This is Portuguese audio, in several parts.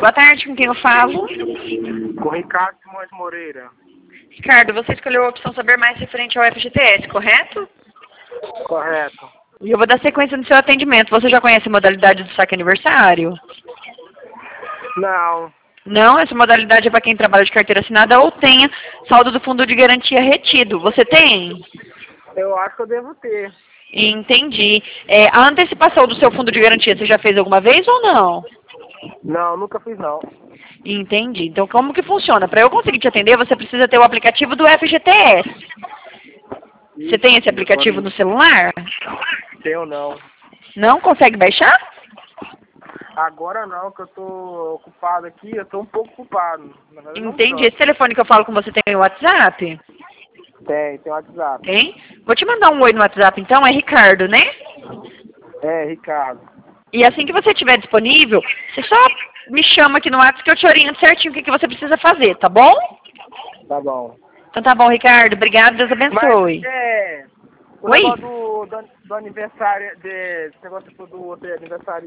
Boa tarde, com quem eu falo? Com Ricardo Simões Moreira. Ricardo, você escolheu a opção saber mais referente ao FGTS, correto? Correto. E eu vou dar sequência no seu atendimento. Você já conhece a modalidade do saque aniversário? Não. Não, essa modalidade é para quem trabalha de carteira assinada ou tenha saldo do fundo de garantia retido. Você tem? Eu acho que eu devo ter. Entendi. A antecipação do seu fundo de garantia, você já fez alguma vez ou não? Não, nunca fiz não. Entendi. Então, como que funciona? Para eu conseguir te atender, você precisa ter o aplicativo do FGTS. Você tem esse aplicativo no celular? Tenho não. Não consegue baixar? Agora não, que eu tô ocupado aqui, eu tô um pouco ocupado. Na verdade, não Entendi. tanto. Esse telefone que eu falo com você tem o WhatsApp? Tem WhatsApp. Tem? Vou te mandar um oi no WhatsApp então, é Ricardo, né? É, Ricardo. E assim que você estiver disponível, você só me chama aqui no WhatsApp que eu te oriento certinho o que você precisa fazer, tá bom? Tá bom. Então tá bom, Ricardo. Obrigado, Deus abençoe. Mas, o Oi? negócio do aniversário, esse negócio do outro aniversário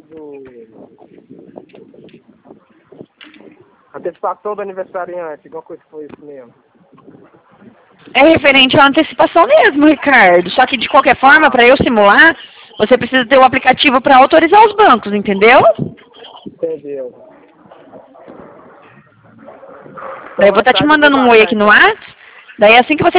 antecipação do aniversariante, alguma coisa que foi isso mesmo. É referente à antecipação mesmo, Ricardo. Só que de qualquer forma, para eu simular, você precisa ter o aplicativo para autorizar os bancos, entendeu? Entendeu? Daí eu vou estar te mandando um oi aqui no WhatsApp. Daí assim que você